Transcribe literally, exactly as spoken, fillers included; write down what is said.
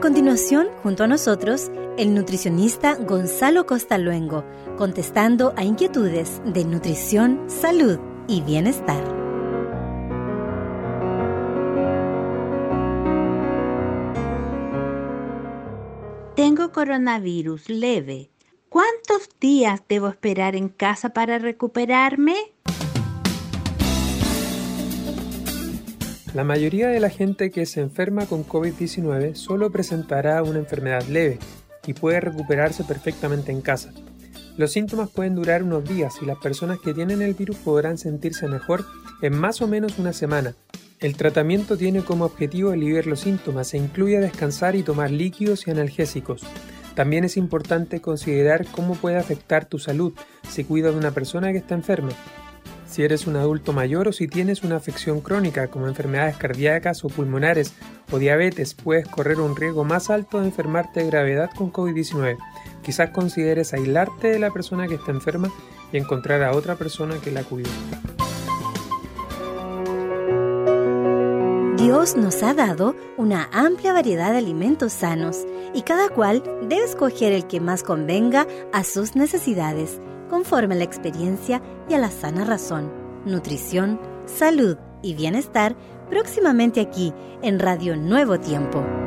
continuación, junto a nosotros, el nutricionista Gonzalo Costa Luengo, contestando a inquietudes de nutrición, salud y bienestar. Tengo coronavirus leve. ¿Cuántos días debo esperar en casa para recuperarme? La mayoría de la gente que se enferma con covid diecinueve solo presentará una enfermedad leve y puede recuperarse perfectamente en casa. Los síntomas pueden durar unos días y las personas que tienen el virus podrán sentirse mejor en más o menos una semana. El tratamiento tiene como objetivo aliviar los síntomas e incluye descansar y tomar líquidos y analgésicos. También es importante considerar cómo puede afectar tu salud si cuidas de una persona que está enferma. Si eres un adulto mayor o si tienes una afección crónica como enfermedades cardíacas o pulmonares o diabetes, puedes correr un riesgo más alto de enfermarte de gravedad con covid diecinueve. Quizás consideres aislarte de la persona que está enferma y encontrar a otra persona que la cuide. Dios nos ha dado una amplia variedad de alimentos sanos y cada cual debe escoger el que más convenga a sus necesidades, conforme a la experiencia y a la sana razón. Nutrición, salud y bienestar, próximamente aquí en Radio Nuevo Tiempo.